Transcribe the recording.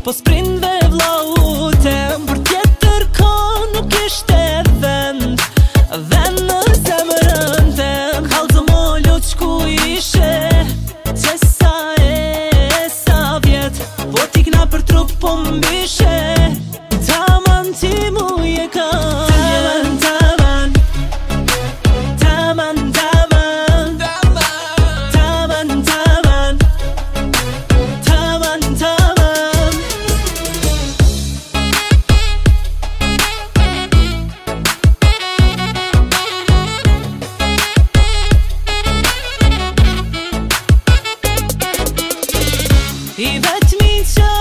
po s'prindve vllautem. Për tjetër ko nuk ishte vend në zemrën tem. Kallëzë mo luq ku ishe, që sa vjet, po t'ikna për trup po mbishe. Taman ti mu je ka, taman, taman, taman, taman, taman, taman, taman, taman. I vetmi që